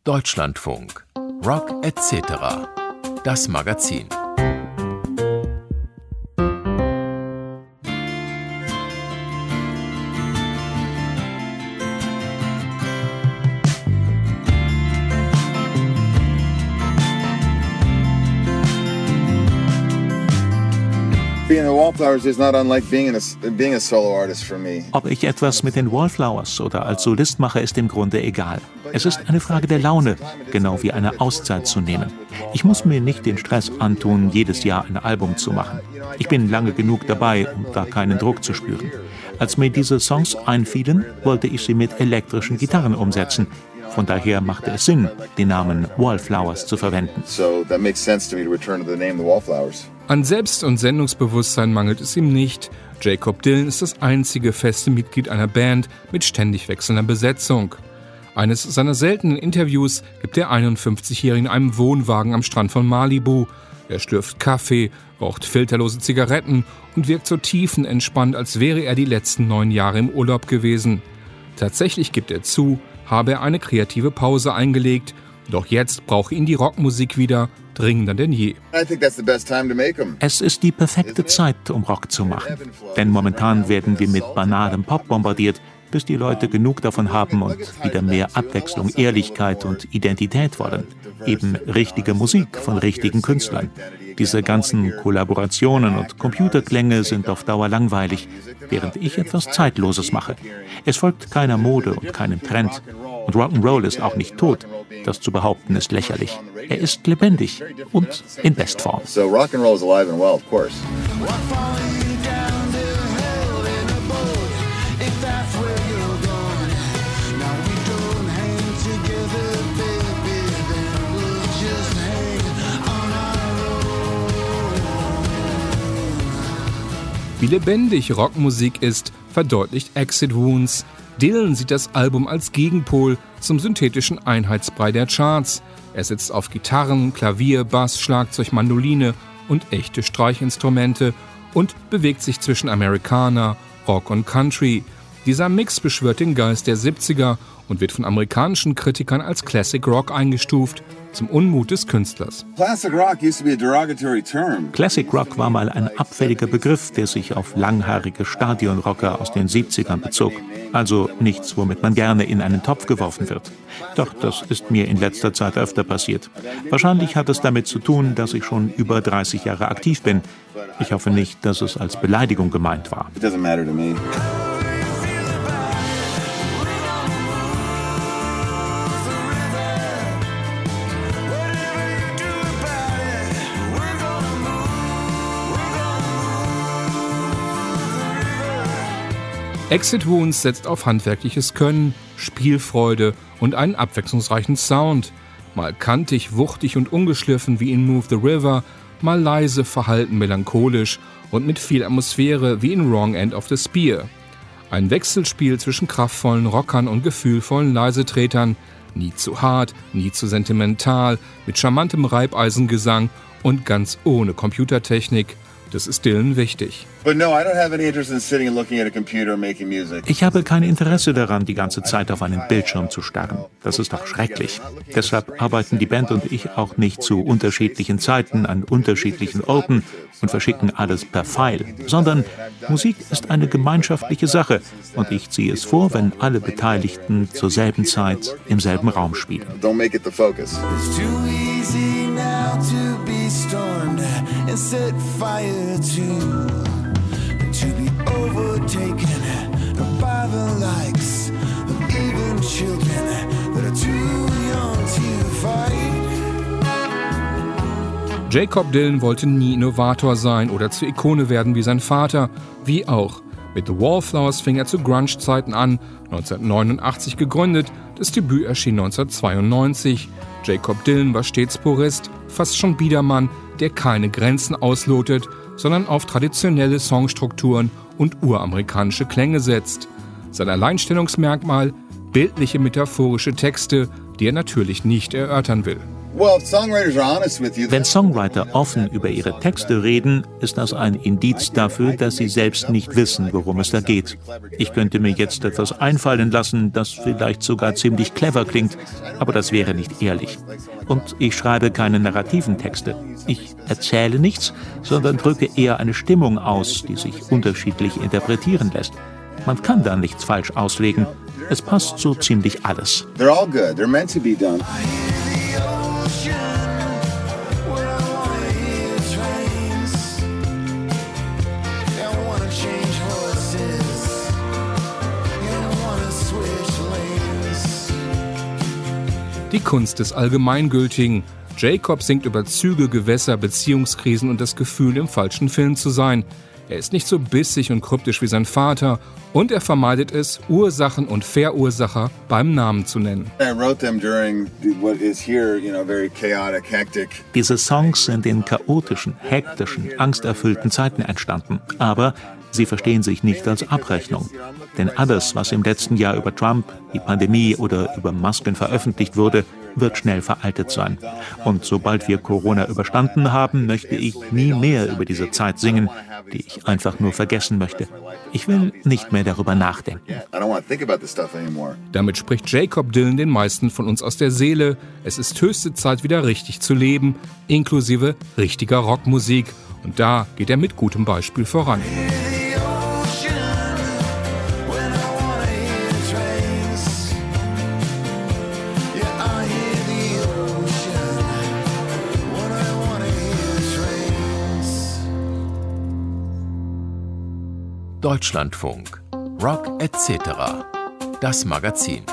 Deutschlandfunk. Rock etc. Das Magazin. Being the Wallflowers is not unlike being a solo artist for me. Ob ich etwas mit den Wallflowers oder als Solist mache, ist im Grunde egal. Es ist eine Frage der Laune, genau wie eine Auszeit zu nehmen. Ich muss mir nicht den Stress antun, jedes Jahr ein Album zu machen. Ich bin lange genug dabei, um da keinen Druck zu spüren. Als mir diese Songs einfielen, wollte ich sie mit elektrischen Gitarren umsetzen. Von daher machte es Sinn, den Namen Wallflowers zu verwenden. An Selbst- und Sendungsbewusstsein mangelt es ihm nicht. Jakob Dylan ist das einzige feste Mitglied einer Band mit ständig wechselnder Besetzung. Eines seiner seltenen Interviews gibt der 51-Jährige in einem Wohnwagen am Strand von Malibu. Er schlürft Kaffee, raucht filterlose Zigaretten und wirkt so tiefenentspannt, als wäre er die letzten 9 Jahre im Urlaub gewesen. Tatsächlich gibt er zu, habe er eine kreative Pause eingelegt. Doch jetzt brauche ihn die Rockmusik wieder, dringender denn je. Es ist die perfekte Zeit, um Rock zu machen. Denn momentan werden wir mit banalem Pop bombardiert, bis die Leute genug davon haben und wieder mehr Abwechslung, Ehrlichkeit und Identität wollen. Eben richtige Musik von richtigen Künstlern. Diese ganzen Kollaborationen und Computerklänge sind auf Dauer langweilig, während ich etwas Zeitloses mache. Es folgt keiner Mode und keinem Trend. Und Rock'n'Roll ist auch nicht tot. Das zu behaupten ist lächerlich. Er ist lebendig und in Bestform. So Rock'n'Roll is alive and well, of course. Wie lebendig Rockmusik ist, verdeutlicht Exit Wounds. Dylan sieht das Album als Gegenpol zum synthetischen Einheitsbrei der Charts. Er setzt auf Gitarren, Klavier, Bass, Schlagzeug, Mandoline und echte Streichinstrumente und bewegt sich zwischen Americana, Rock und Country. Dieser Mix beschwört den Geist der 70er und wird von amerikanischen Kritikern als Classic Rock eingestuft, zum Unmut des Künstlers. Classic Rock war mal ein abfälliger Begriff, der sich auf langhaarige Stadionrocker aus den 70ern bezog. Also nichts, womit man gerne in einen Topf geworfen wird. Doch das ist mir in letzter Zeit öfter passiert. Wahrscheinlich hat es damit zu tun, dass ich schon über 30 Jahre aktiv bin. Ich hoffe nicht, dass es als Beleidigung gemeint war. It doesn't matter to me. Exit Wounds setzt auf handwerkliches Können, Spielfreude und einen abwechslungsreichen Sound. Mal kantig, wuchtig und ungeschliffen wie in Move the River, mal leise, verhalten, melancholisch und mit viel Atmosphäre wie in Wrong End of the Spear. Ein Wechselspiel zwischen kraftvollen Rockern und gefühlvollen Leisetretern, nie zu hart, nie zu sentimental, mit charmantem Reibeisengesang und ganz ohne Computertechnik. Das ist Dylan wichtig. Ich habe kein Interesse daran, die ganze Zeit auf einen Bildschirm zu starren. Das ist doch schrecklich. Deshalb arbeiten die Band und ich auch nicht zu unterschiedlichen Zeiten an unterschiedlichen Orten und verschicken alles per File, sondern Musik ist eine gemeinschaftliche Sache und ich ziehe es vor, wenn alle Beteiligten zur selben Zeit im selben Raum spielen. Don't make it the focus. It's too easy now to be stormed and set fire to be overtaken by the likes of even children that are too young to fight. Jakob Dylan wollte nie Innovator sein oder zur Ikone werden wie sein Vater, wie auch. Mit The Wallflowers fing er zu Grunge-Zeiten an, 1989 gegründet, das Debüt erschien 1992. Jakob Dylan war stets Purist, fast schon Biedermann, der keine Grenzen auslotet, sondern auf traditionelle Songstrukturen und uramerikanische Klänge setzt. Sein Alleinstellungsmerkmal: bildliche, metaphorische Texte, die er natürlich nicht erörtern will. Wenn Songwriter offen über ihre Texte reden, ist das ein Indiz dafür, dass sie selbst nicht wissen, worum es da geht. Ich könnte mir jetzt etwas einfallen lassen, das vielleicht sogar ziemlich clever klingt, aber das wäre nicht ehrlich. Und ich schreibe keine narrativen Texte. Ich erzähle nichts, sondern drücke eher eine Stimmung aus, die sich unterschiedlich interpretieren lässt. Man kann da nichts falsch auslegen. Es passt so ziemlich alles. They're all good. They're meant to be done. Die Kunst des Allgemeingültigen. Jacob singt über Züge, Gewässer, Beziehungskrisen und das Gefühl, im falschen Film zu sein. Er ist nicht so bissig und kryptisch wie sein Vater und er vermeidet es, Ursachen und Verursacher beim Namen zu nennen. Diese Songs sind in chaotischen, hektischen, angsterfüllten Zeiten entstanden. Aber sie verstehen sich nicht als Abrechnung. Denn alles, was im letzten Jahr über Trump, die Pandemie oder über Masken veröffentlicht wurde, wird schnell veraltet sein. Und sobald wir Corona überstanden haben, möchte ich nie mehr über diese Zeit singen, die ich einfach nur vergessen möchte. Ich will nicht mehr darüber nachdenken. Damit spricht Jacob Dylan den meisten von uns aus der Seele. Es ist höchste Zeit, wieder richtig zu leben, inklusive richtiger Rockmusik. Und da geht er mit gutem Beispiel voran. Deutschlandfunk. Rock etc. Das Magazin.